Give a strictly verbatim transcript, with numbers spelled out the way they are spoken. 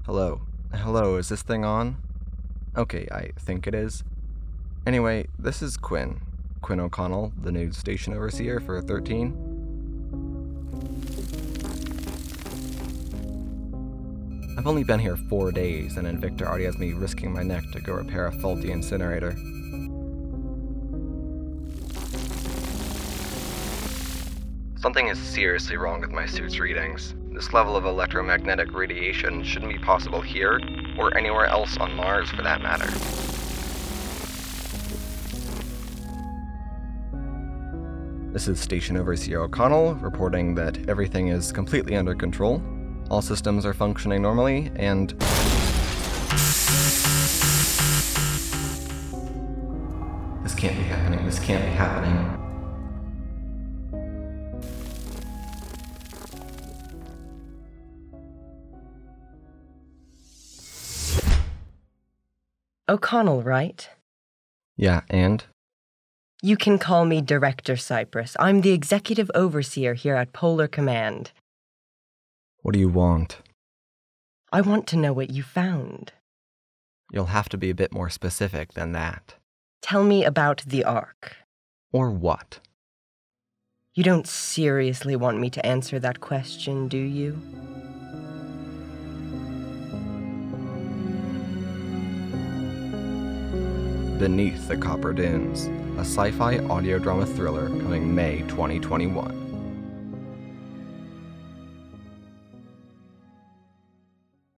Hello. Hello, is this thing on? Okay, I think it is. Anyway, this is Quinn. Quinn O'Connell, the new station overseer for thirteen. I've only been here four days, and Invicta already has me risking my neck to go repair a faulty incinerator. Something is seriously wrong with my suit's readings. This level of electromagnetic radiation shouldn't be possible here, or anywhere else on Mars for that matter. This is Station Overseer O'Connell, reporting that everything is completely under control. All systems are functioning normally, and... This can't be happening, this can't be happening. O'Connell, right? Yeah, and? You can call me Director Cypress. I'm the executive overseer here at Polar Command. What do you want? I want to know what you found. You'll have to be a bit more specific than that. Tell me about the Ark. Or what? You don't seriously want me to answer that question, do you? Beneath the Copper Dunes, a sci-fi audio drama thriller coming May twenty twenty-one.